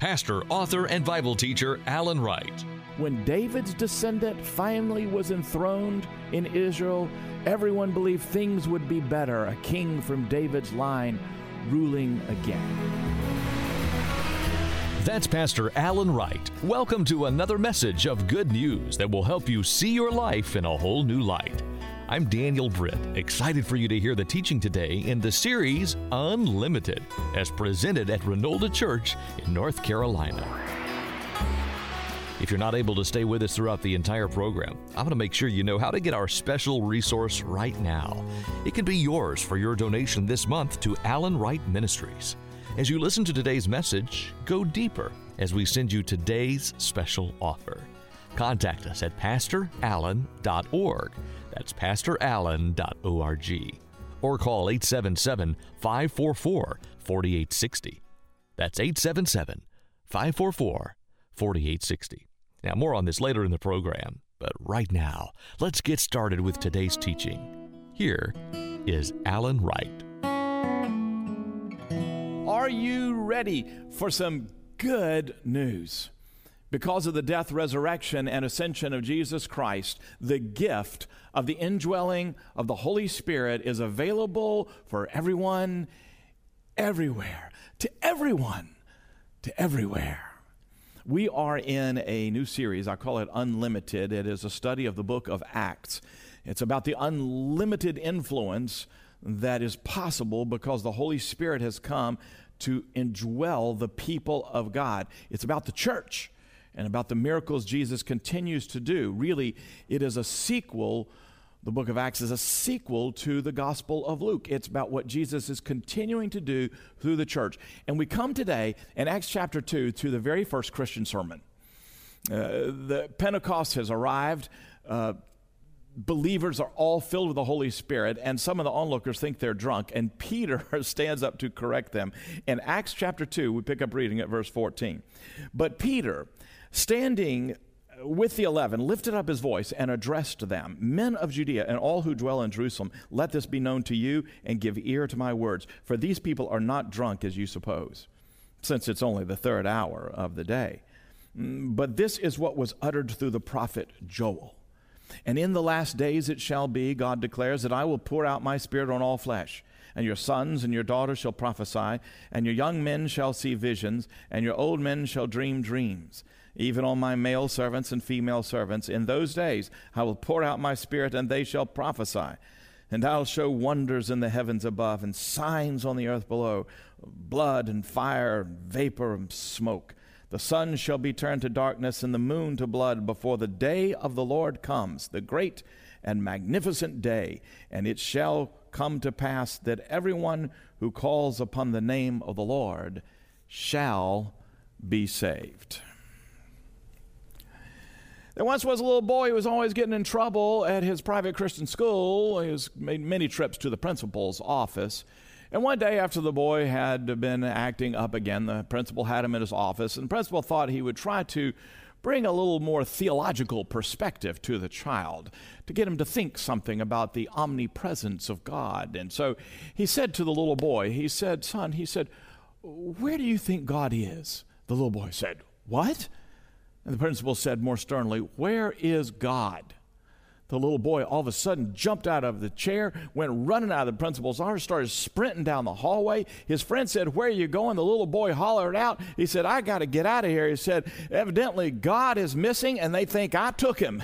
pastor, author, and Bible teacher Alan Wright. When David's descendant finally was enthroned in Israel, everyone believed things would be better, a king from David's line ruling again. That's Pastor Alan Wright. Welcome to another message of good news that will help you see your life in a whole new light. I'm Daniel Britt, excited for you to hear the teaching today in the series Unlimited, as presented at Renolda Church in North Carolina. If you're not able to stay with us throughout the entire program, I'm going to make sure you know how to get our special resource right now. It can be yours for your donation this month to Alan Wright Ministries. As you listen to today's message, go deeper as we send you today's special offer. Contact us at pastorallen.org. That's pastorallen.org. Or call 877-544-4860. That's 877-544-4860. Now, more on this later in the program, but right now, let's get started with today's teaching. Here is Alan Wright. Are you ready for some good news? Because of the death, resurrection, and ascension of Jesus Christ, the gift of the indwelling of the Holy Spirit is available for everyone, everywhere, to everyone, to everywhere. We are in a new series. I call it Unlimited. It is a study of the book of Acts. It's about the unlimited influence that is possible because the Holy Spirit has come to indwell the people of God. It's about the church and about the miracles Jesus continues to do. Really, it is a sequel. The book of Acts is a sequel to the Gospel of Luke. It's about what Jesus is continuing to do through the church. And we come today in Acts chapter 2 to the very first Christian sermon. The Pentecost has arrived. Believers are all filled with the Holy Spirit, and some of the onlookers think they're drunk, and Peter stands up to correct them. In Acts chapter 2, we pick up reading at verse 14. But Peter, standing with the 11, lifted up his voice and addressed them, "Men of Judea and all who dwell in Jerusalem, let this be known to you, and give ear to my words. For these people are not drunk as you suppose, since it's only the third hour of the day. But this is what was uttered through the prophet Joel. And in the last days it shall be, God declares, that I will pour out my spirit on all flesh. And your sons and your daughters shall prophesy, and your young men shall see visions, and your old men shall dream dreams. Even on my male servants and female servants, in those days I will pour out my spirit, and they shall prophesy. And I'll show wonders in the heavens above, and signs on the earth below, blood and fire, vapor and smoke. The sun shall be turned to darkness and the moon to blood before the day of the Lord comes, the great and magnificent day. And it shall come to pass that everyone who calls upon the name of the Lord shall be saved." There once was a little boy who was always getting in trouble at his private Christian school. He made many trips to the principal's office. And one day after the boy had been acting up again, the principal had him in his office, and the principal thought he would try to bring a little more theological perspective to the child, to get him to think something about the omnipresence of God. And so he said to the little boy, he said, "Son," he said, "where do you think God is?" The little boy said, "What?" And the principal said more sternly, "Where is God?" The little boy all of a sudden jumped out of the chair, went running out of the principal's arms, started sprinting down the hallway. His friend said, "Where are you going?" The little boy hollered out. He said, "I got to get out of here." He said, "Evidently God is missing and they think I took him."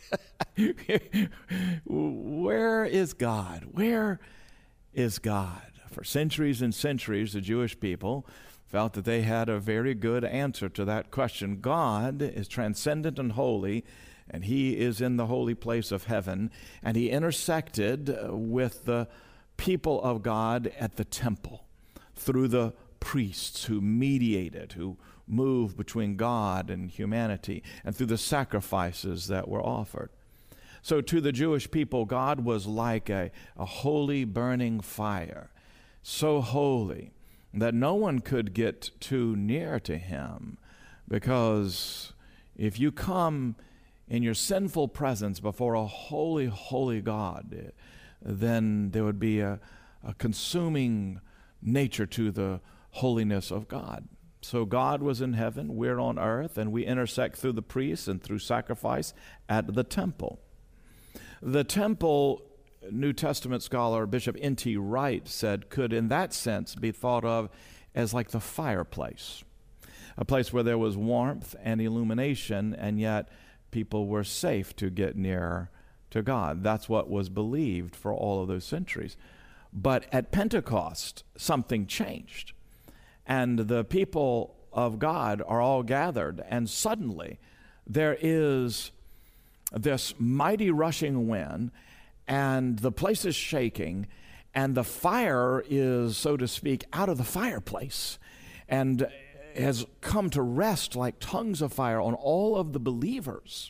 Where is God? Where is God? For centuries and centuries, the Jewish people felt that they had a very good answer to that question. God is transcendent and holy, and he is in the holy place of heaven, and he intersected with the people of God at the temple through the priests who mediated, who moved between God and humanity, and through the sacrifices that were offered. So to the Jewish people, God was like a holy burning fire, so holy that no one could get too near to him, because if you come in your sinful presence before a holy, holy God, then there would be a consuming nature to the holiness of God. So God was in heaven, we're on earth, and we intersect through the priests and through sacrifice at the temple. The temple, New Testament scholar Bishop N.T. Wright said, could in that sense be thought of as like the fireplace, a place where there was warmth and illumination, and yet people were safe to get near to God. That's what was believed for all of those centuries. But at Pentecost, something changed. And the people of God are all gathered, and suddenly there is this mighty rushing wind, and the place is shaking, and the fire is, so to speak, out of the fireplace, and has come to rest like tongues of fire on all of the believers.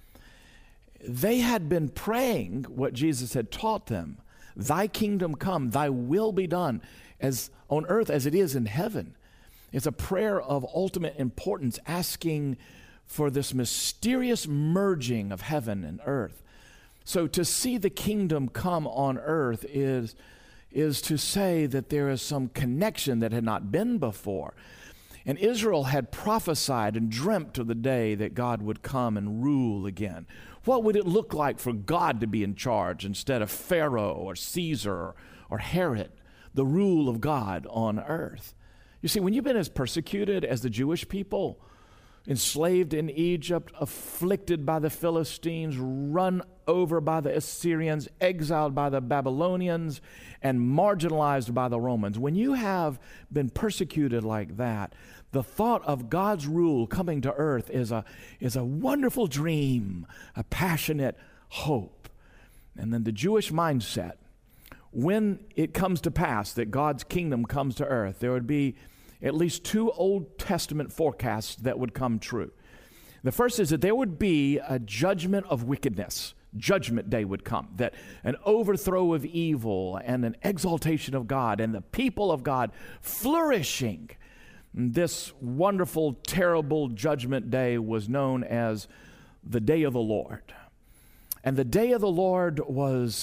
They had been praying what Jesus had taught them. Thy kingdom come, thy will be done, as on earth as it is in heaven. It's a prayer of ultimate importance, asking for this mysterious merging of heaven and earth. So to see the kingdom come on earth is to say that there is some connection that had not been before. And Israel had prophesied and dreamt of the day that God would come and rule again. What would it look like for God to be in charge instead of Pharaoh or Caesar or Herod, the rule of God on earth? You see, when you've been as persecuted as the Jewish people, enslaved in Egypt, afflicted by the Philistines, run over by the Assyrians, exiled by the Babylonians, and marginalized by the Romans, when you have been persecuted like that, the thought of God's rule coming to earth is a wonderful dream, a passionate hope. And then the Jewish mindset, when it comes to pass that God's kingdom comes to earth, there would be at least two Old Testament forecasts that would come true. The first is that there would be a judgment of wickedness. Judgment day would come, that an overthrow of evil and an exaltation of God and the people of God flourishing. This wonderful, terrible judgment day was known as the day of the Lord. And the day of the Lord was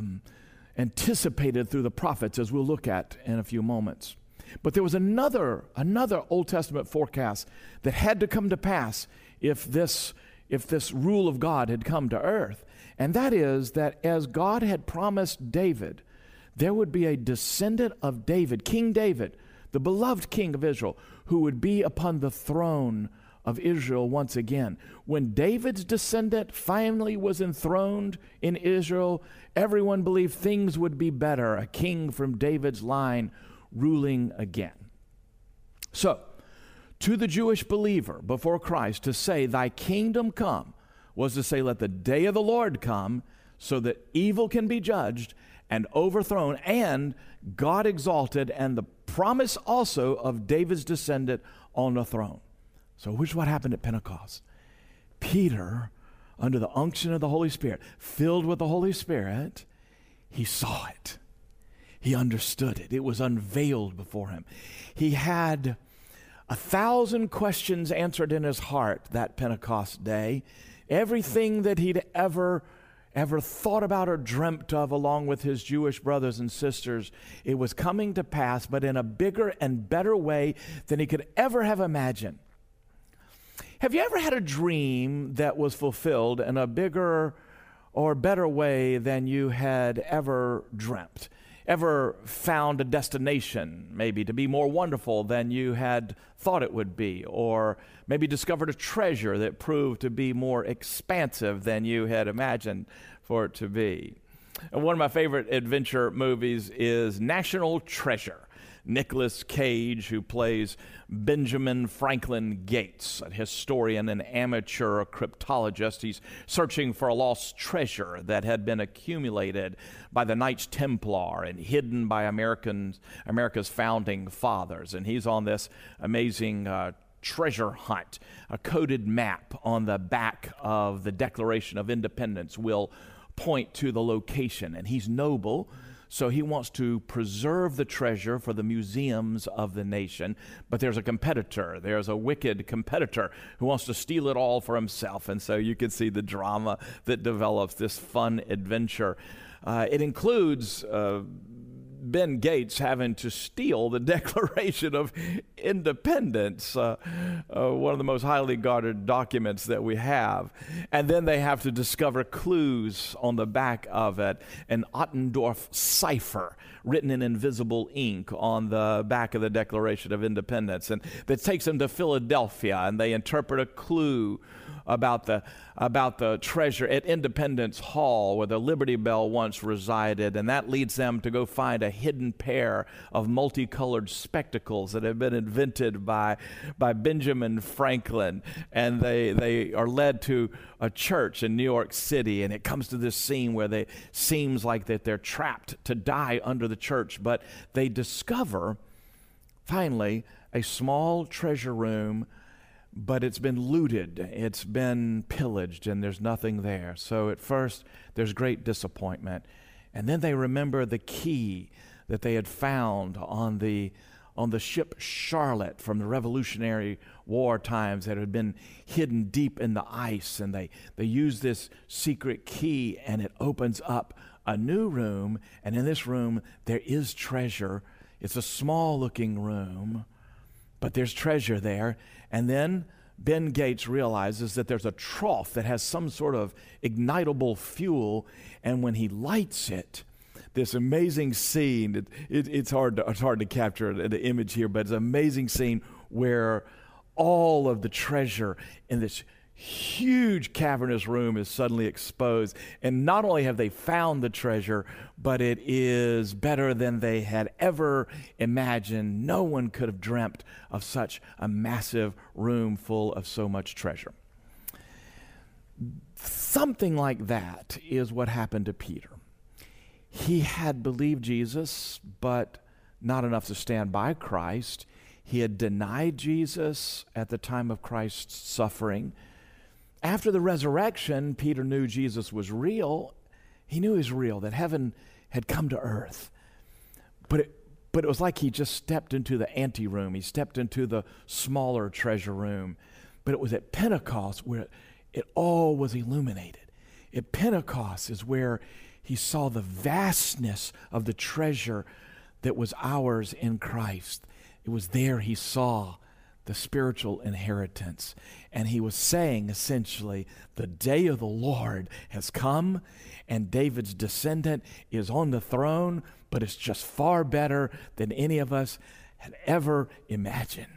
anticipated through the prophets, as we'll look at in a few moments. But there was another Old Testament forecast that had to come to pass if this rule of God had come to earth. And that is that as God had promised David, there would be a descendant of David, King David, the beloved king of Israel, who would be upon the throne of Israel once again. When David's descendant finally was enthroned in Israel, everyone believed things would be better, a king from David's line ruling again. So, to the Jewish believer before Christ, to say, thy kingdom come, was to say, let the day of the Lord come, so that evil can be judged and overthrown, and God exalted, and the promise also of David's descendant on the throne. So here's what happened at Pentecost. Peter, under the unction of the Holy Spirit, filled with the Holy Spirit, he saw it. He understood it. It was unveiled before him. He had 1,000 questions answered in his heart that Pentecost day. Everything that he'd ever thought about or dreamt of along with his Jewish brothers and sisters, it was coming to pass, but in a bigger and better way than he could ever have imagined. Have you ever had a dream that was fulfilled in a bigger or better way than you had ever dreamt? Ever found a destination maybe to be more wonderful than you had thought it would be, or maybe discovered a treasure that proved to be more expansive than you had imagined for it to be? And one of my favorite adventure movies is National Treasure. Nicolas Cage, who plays Benjamin Franklin Gates, a historian and amateur cryptologist. He's searching for a lost treasure that had been accumulated by the Knights Templar and hidden by America's founding fathers. And he's on this amazing treasure hunt. A coded map on the back of the Declaration of Independence will point to the location. And he's noble, so he wants to preserve the treasure for the museums of the nation. But there's a competitor. There's a wicked competitor who wants to steal it all for himself. And so you can see the drama that develops, this fun adventure. It includes Ben Gates having to steal the Declaration of Independence, one of the most highly guarded documents that we have. And then they have to discover clues on the back of it, an Ottendorf cipher written in invisible ink on the back of the Declaration of Independence. And that takes them to Philadelphia, and they interpret a clue about the treasure at Independence Hall where the Liberty Bell once resided, and that leads them to go find a hidden pair of multicolored spectacles that have been invented by Benjamin Franklin, and they are led to a church in New York City, and it comes to this scene where they seems like that they're trapped to die under the church, but they discover finally a small treasure room, but it's been looted, it's been pillaged, and there's nothing there. So at first, there's great disappointment. And then they remember the key that they had found on the ship Charlotte from the Revolutionary War times that had been hidden deep in the ice. And they use this secret key, and it opens up a new room. And in this room, there is treasure. It's a small-looking room, but there's treasure there. And then Ben Gates realizes that there's a trough that has some sort of ignitable fuel, and when he lights it, this amazing scene, it's hard to capture the image here, but it's an amazing scene where all of the treasure in this huge cavernous room is suddenly exposed. And not only have they found the treasure, but it is better than they had ever imagined. No one could have dreamt of such a massive room full of so much treasure. Something like that is what happened to Peter. He had believed Jesus, but not enough to stand by Christ. He had denied Jesus at the time of Christ's suffering. After the resurrection, Peter knew Jesus was real. He knew he was real, that heaven had come to earth. But it was like he just stepped into the anteroom. He stepped into the smaller treasure room. But it was at Pentecost where it all was illuminated. At Pentecost is where he saw the vastness of the treasure that was ours in Christ. It was there he saw the spiritual inheritance. And he was saying, essentially, the day of the Lord has come, and David's descendant is on the throne, but it's just far better than any of us had ever imagined.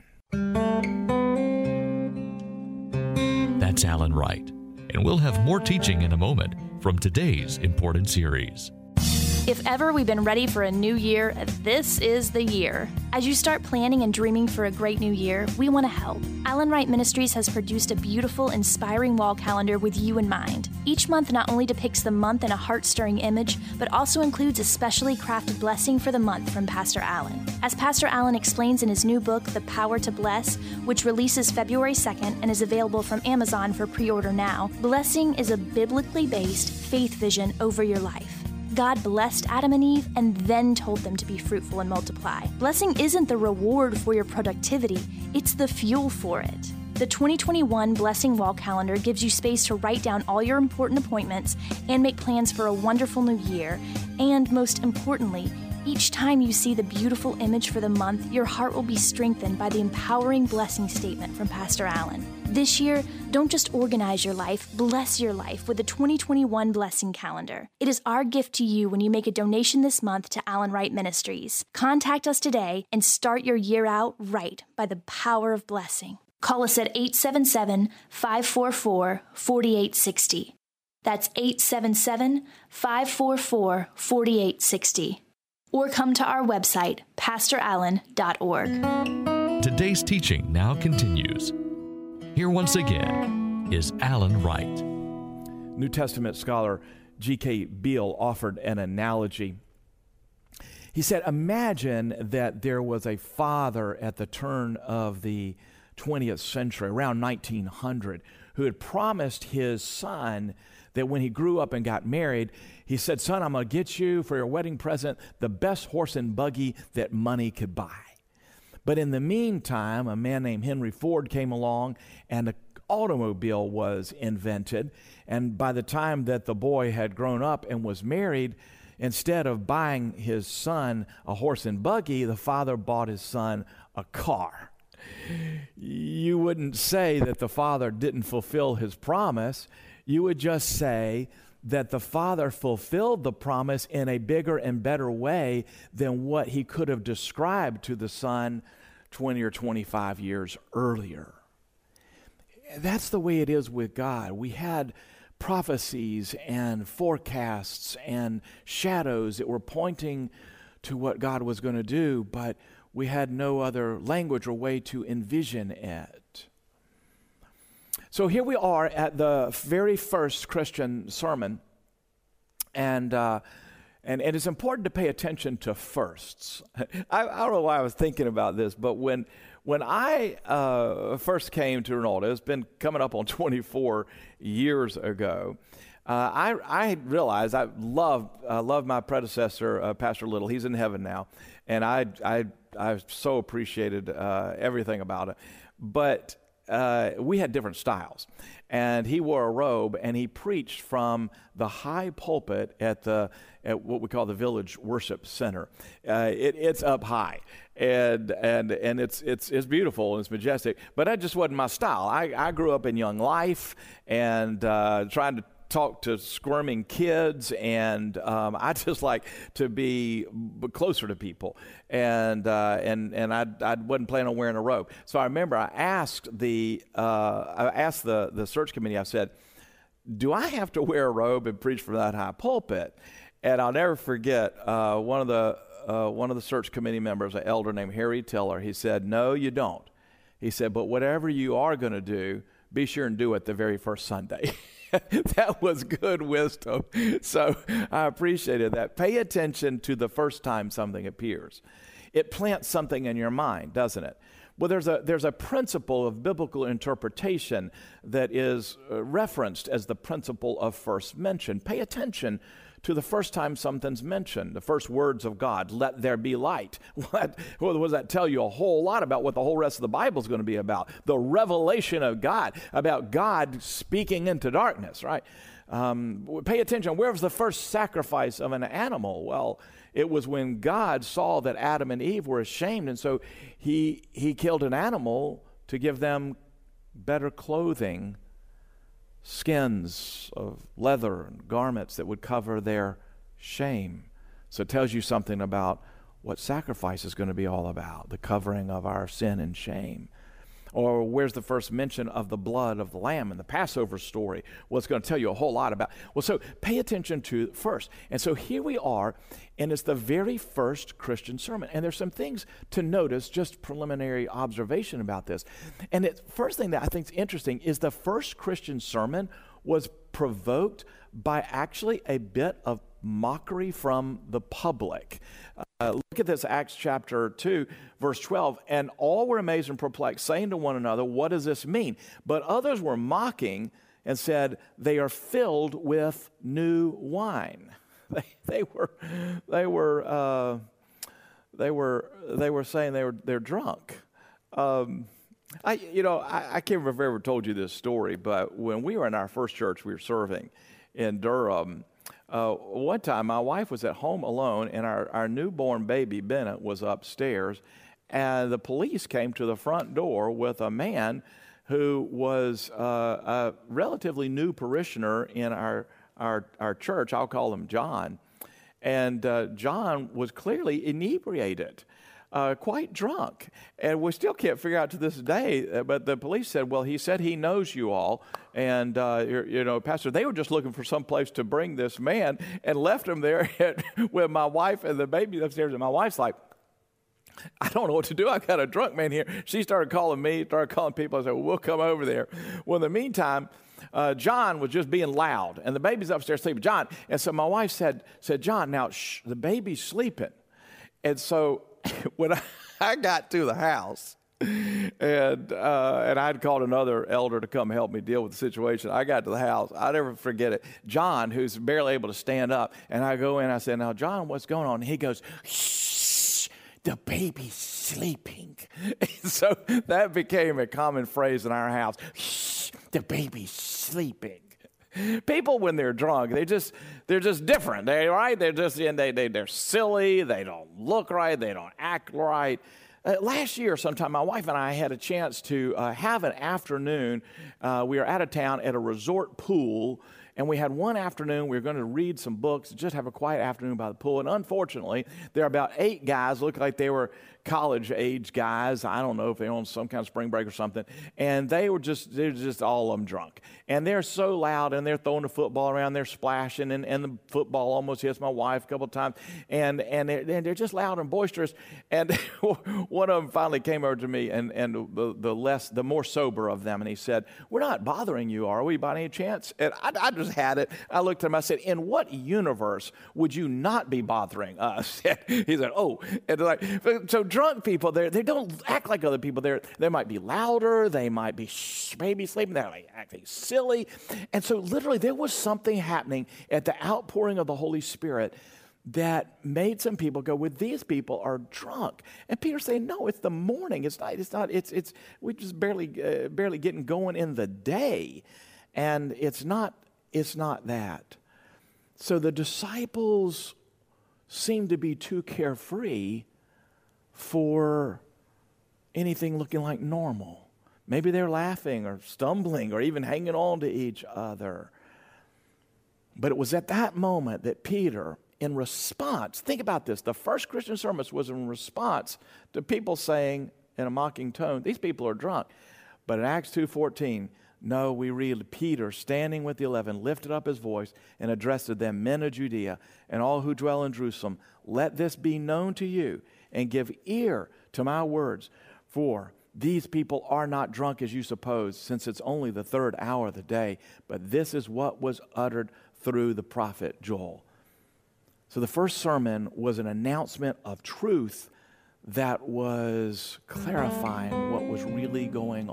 That's Alan Wright. And we'll have more teaching in a moment from today's important series. If ever we've been ready for a new year, this is the year. As you start planning and dreaming for a great new year, we want to help. Alan Wright Ministries has produced a beautiful, inspiring wall calendar with you in mind. Each month not only depicts the month in a heart-stirring image, but also includes a specially crafted blessing for the month from Pastor Alan. As Pastor Alan explains in his new book, The Power to Bless, which releases February 2nd and is available from Amazon for pre-order now, blessing is a biblically based faith vision over your life. God blessed Adam and Eve and then told them to be fruitful and multiply. Blessing isn't the reward for your productivity, it's the fuel for it. The 2021 Blessing Wall Calendar gives you space to write down all your important appointments and make plans for a wonderful new year. And most importantly, each time you see the beautiful image for the month, your heart will be strengthened by the empowering blessing statement from Pastor Alan. This year, don't just organize your life, bless your life with the 2021 Blessing Calendar. It is our gift to you when you make a donation this month to Alan Wright Ministries. Contact us today and start your year out right by the power of blessing. Call us at 877-544-4860. That's 877-544-4860. Or come to our website, pastorallen.org. Today's teaching now continues. Here once again is Alan Wright. New Testament scholar G.K. Beale offered an analogy. He said, imagine that there was a father at the turn of the 20th century, around 1900, who had promised his son that when he grew up and got married, he said, son, I'm going to get you for your wedding present the best horse and buggy that money could buy. But in the meantime, a man named Henry Ford came along and the automobile was invented. And by the time that the boy had grown up and was married, instead of buying his son a horse and buggy, the father bought his son a car. You wouldn't say that the father didn't fulfill his promise. You would just say that the father fulfilled the promise in a bigger and better way than what he could have described to the son 20 or 25 years earlier. That's the way it is with God. We had prophecies and forecasts and shadows that were pointing to what God was going to do, but we had no other language or way to envision it. So here we are at the very first Christian sermon, and it's important to pay attention to firsts. I don't know why I was thinking about this, but when I first came to Ronaldo, it's been coming up on 24 years ago, I realized I love my predecessor, Pastor Little. He's in heaven now, and I so appreciated everything about it. But we had different styles, and he wore a robe, and he preached from the high pulpit at what we call the Village Worship Center. It's up high, and it's beautiful and it's majestic. But that just wasn't my style. I grew up in Young Life and trying to talk to squirming kids, and I just like to be closer to people, and I wasn't planning on wearing a robe. So I remember I asked the search committee. I said, "Do I have to wear a robe and preach from that high pulpit?" And I'll never forget one of the search committee members, an elder named Harry Tiller. He said, "No, you don't." He said, "But whatever you are going to do, be sure and do it the very first Sunday." That was good wisdom. So I appreciated that. Pay attention to the first time something appears. It plants something in your mind, doesn't it? Well, there's a principle of biblical interpretation that is referenced as the principle of first mention. Pay attention to the first time something's mentioned, the first words of God, "Let there be light." What does that tell you? A whole lot about what the whole rest of the Bible is going to be about. The revelation of God, about God speaking into darkness, right? Pay attention. Where was the first sacrifice of an animal? Well, it was when God saw that Adam and Eve were ashamed, and so he killed an animal to give them better clothing, skins of leather and garments that would cover their shame. So it tells you something about what sacrifice is going to be all about, the covering of our sin and shame. Or where's the first mention of the blood of the lamb in the Passover story? Well, it's going to tell you a whole lot about. Well, so pay attention to first. And so here we are, and it's the very first Christian sermon. And there's some things to notice, just preliminary observation about this. And the first thing that I think is interesting is the first Christian sermon was provoked by actually a bit of mockery from the public. Look at this, Acts chapter 2, verse 12. "And all were amazed and perplexed, saying to one another, 'What does this mean?' But others were mocking and said, 'They are filled with new wine.'" They were saying they're drunk. I can't remember if I ever told you this story, but when we were in our first church we were serving in Durham, one time my wife was at home alone, and our newborn baby Bennett was upstairs, and the police came to the front door with a man who was a relatively new parishioner in our church. I'll call him John. And John was clearly inebriated, quite drunk. And we still can't figure out to this day, but the police said, well, he said he knows you all. And, Pastor, they were just looking for some place to bring this man and left him there with my wife and the baby upstairs. And my wife's like, I don't know what to do. I got a drunk man here. She started calling me, started calling people. I said, well, we'll come over there. Well, in the meantime, John was just being loud, and the baby's upstairs sleeping. John, and so my wife said, John, now, the baby's sleeping. And so when I got to the house, and I'd called another elder to come help me deal with the situation. I got to the house. I'll never forget it. John, who's barely able to stand up, and I go in, I said, now, John, what's going on? And he goes, shh, the baby's sleeping. And so that became a common phrase in our house. Shh, the baby's sleeping. People, when they're drunk, they're just different. They're silly. They don't look right. They don't act right. Last year sometime, my wife and I had a chance to have an afternoon. We were out of town at a resort pool, and we had one afternoon. We were going to read some books, just have a quiet afternoon by the pool. And unfortunately, there are about 8 guys, looked like they were college-age guys. I don't know if they were on some kind of spring break or something. And they're just all of them drunk. And they're so loud, and they're throwing the football around, they're splashing, and the football almost hits my wife a couple of times. And they're just loud and boisterous. And one of them finally came over to me, and the more sober of them, and he said, "We're not bothering you, are we, by any chance?" And I just had it. I looked at him, I said, "In what universe would you not be bothering us?" He said, "Oh." And so drunk people, they don't act like other people. They might be louder, they might be maybe sleeping, they're like acting silly. And so literally there was something happening at the outpouring of the Holy Spirit that made some people go, "Well, these people are drunk." And Peter's saying, "No, it's the morning. It's we're just barely getting going in the day." And it's not that. So the disciples seem to be too carefree for anything looking like normal. Maybe they're laughing or stumbling or even hanging on to each other. But it was at that moment that Peter, in response, think about this, the first Christian sermon was in response to people saying in a mocking tone, "These people are drunk." But in Acts 2:14, no, we read, Peter, standing with the 11, lifted up his voice and addressed to them, "Men of Judea and all who dwell in Jerusalem, let this be known to you, and give ear to my words. For these people are not drunk as you suppose, since it's only the 3rd hour of the day. But this is what was uttered through the prophet Joel." So the first sermon was an announcement of truth that was clarifying what was really going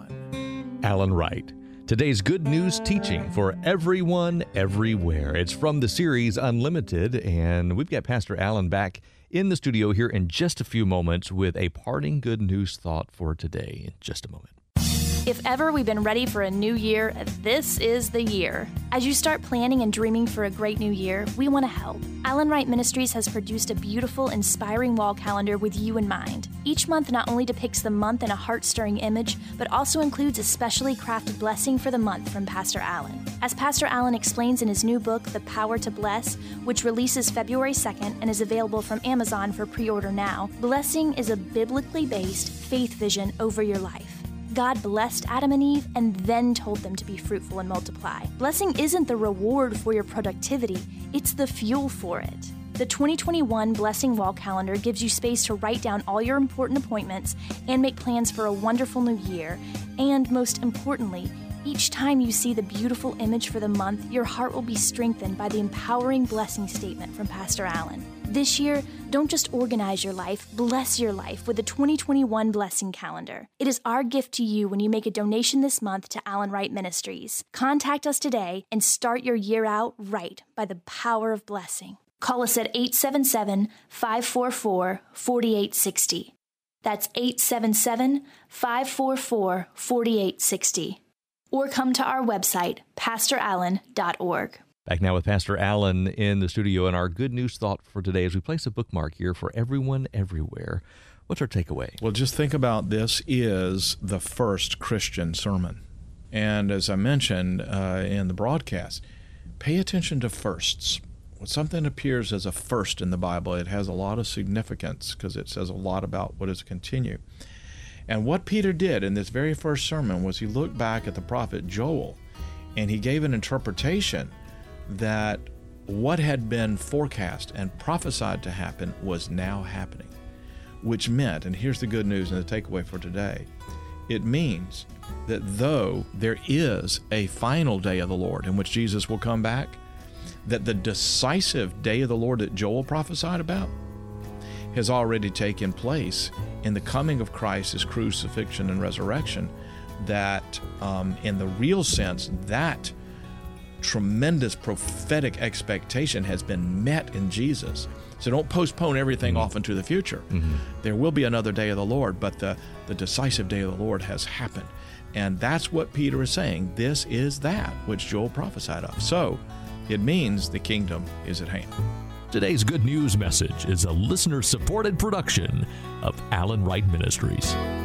on. Alan Wright. Today's good news teaching for everyone, everywhere. It's from the series Unlimited, and we've got Pastor Alan back in the studio here in just a few moments with a parting good news thought for today in just a moment. If ever we've been ready for a new year, this is the year. As you start planning and dreaming for a great new year, we want to help. Alan Wright Ministries has produced a beautiful, inspiring wall calendar with you in mind. Each month not only depicts the month in a heart-stirring image, but also includes a specially crafted blessing for the month from Pastor Alan. As Pastor Alan explains in his new book, The Power to Bless, which releases February 2nd and is available from Amazon for pre-order now, blessing is a biblically based faith vision over your life. God blessed Adam and Eve and then told them to be fruitful and multiply. Blessing isn't the reward for your productivity, it's the fuel for it. The 2021 Blessing Wall Calendar gives you space to write down all your important appointments and make plans for a wonderful new year. And most importantly, each time you see the beautiful image for the month, your heart will be strengthened by the empowering blessing statement from Pastor Alan. This year, don't just organize your life, bless your life with the 2021 Blessing Calendar. It is our gift to you when you make a donation this month to Alan Wright Ministries. Contact us today and start your year out right by the power of blessing. Call us at 877-544-4860. That's 877-544-4860. Or come to our website, pastorallen.org. Back now with Pastor Alan in the studio, and our good news thought for today as we place a bookmark here for everyone, everywhere. What's our takeaway? Well, just think about this is the first Christian sermon. And as I mentioned in the broadcast, pay attention to firsts. When something appears as a first in the Bible, it has a lot of significance because it says a lot about what is to continue. And what Peter did in this very first sermon was he looked back at the prophet Joel, and he gave an interpretation that what had been forecast and prophesied to happen was now happening, which meant, and here's the good news and the takeaway for today, it means that though there is a final day of the Lord in which Jesus will come back, that the decisive day of the Lord that Joel prophesied about has already taken place in the coming of Christ, his crucifixion and resurrection, that in the real sense, that tremendous prophetic expectation has been met in Jesus. So don't postpone everything off into the future. There will be another day of the Lord, but the decisive day of the Lord has happened. And that's what Peter is saying. This is that which Joel prophesied of. So it means the kingdom is at hand. Today's Good News message is a listener-supported production of Alan Wright Ministries.